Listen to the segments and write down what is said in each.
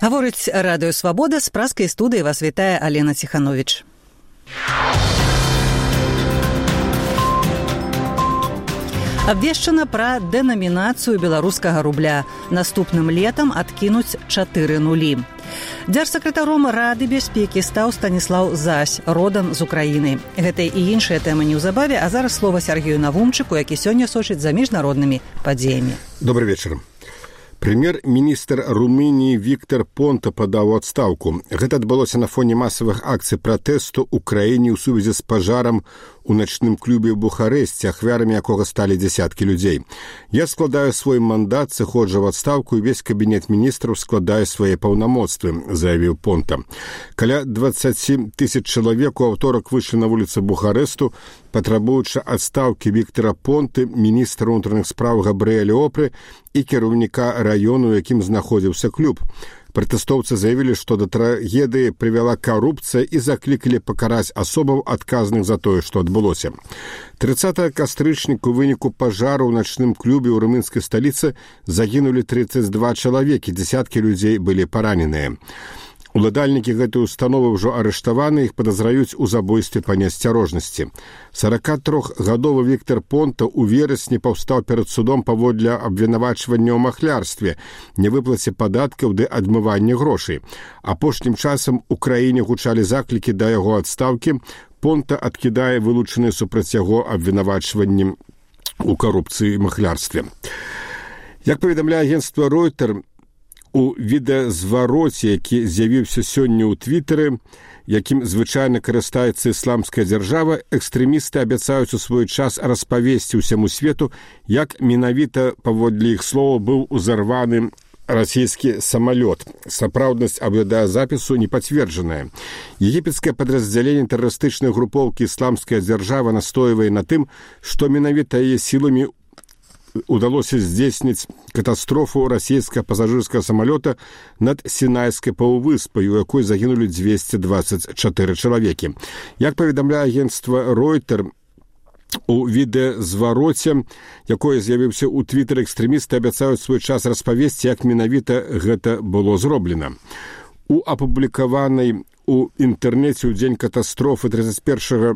Гаворыць Радыё Свабода, з пражскай студыі вас вітае Алена Ціхановіч. Абвешчана пра дэнамінацыю беларускага рубля. Наступным летам адкінуць 4 нулі. Дзяржсакратаром Рады бяспекі стаў Станіслаў Зась, родам з Украіны. Гэта і іншыя тэмы неўзабаве, а зараз слова Сергею Навумчыку, які сёння сочыць за міжнароднымі падзеямі. Добрый вечер. Прэм'ер-міністр Румыніі Віктор Понта падаў у адстаўку. Гэта адбылося на фоне масавых акцый пратэсту ў краіне ў сувязі з пажарам у начным клубе ў Бухарэсце, ахвярамі якога сталі дзясяткі людзей. Я складаю свой мандат, сыходжу в адстаўку, і весь кабінет міністраў складае свае паўнамоцтвы, заявіў Понта. Каля 20 тысяч чалавек у аўторак выйшлі на вуліцы Бухарэсту, патрабуючы адстаўкі Віктора Понты, міністра ўнутраных спраў Габрыэля Опры і кіраўніка раёну, у якім знаходзіўся клуб. Пратэстоўцы заявілі, што да трагедыі прывяла карупцыя і заклікалі пакараць асобаў, адказных за тое, што адбылося. 30 кастрычніка у выніку пажару ў начным клубе ў румынскай сталіцы загінулі 32 чалавекі, дзесяткі людзей былі параненыя. Уладальнікі гэтай установы ўжо арыштаваны, іх падазраюць у забойстве па неасцярожнасці. 43-гадовы Віктор Понта ў верасні паўстаў перад судом паводле абвінавачвання ў махлярстве, невыплаце падаткаў ды адмыванні грошай. Апошнім часам у краіне гучалі заклікі да яго адстаўкі. Понта адкідае вылучаныя супраць яго абвінавачванні ў карупцыі і махлярстве. Як паведамляе агенцтва Reuters, у відэазвароце, які з'явіўся сёння ў Твітары, якім звычайна карыстаецца ісламская дзяржава, экстрэмісты абяцаюць у свой час распавесці ўсяму свету, як менавіта, паводле іх слова, быў узарваны расійскі самалёт. Сапраўднасць аўдыёзапісу не пацверджаная. Егіпецкае падраздзяленне тэрарыстычнай групоўкі ісламская дзяржава настойвае на тым, што менавіта яе сіламі удалося здзейсніць катастрофу расійскага пасажырскага самалёта над Сінайскай паўвыспай, у якой загінулі 224 чалавекі. Як паведамляе агенцтва Reuters, у відэазвароце, якое з'явіўся ў Твітары, экстрэмісты абяцаюць свой час распавесці, як менавіта гэта было зроблена. У апублікаванай у інтэрнэце ў дзень катастрофы 31-го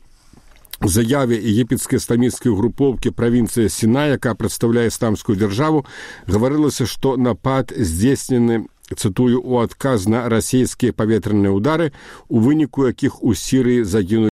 заяве егіпецкай ісламісцкай групоўкі правінцыі Сінай, якая прадстаўляе ісламскую дзяржаву, гаварылася, што напад здзейснены, цытую, у адказ на расійскія паветраныя ўдары, у выніку якіх у Сірыі загінулі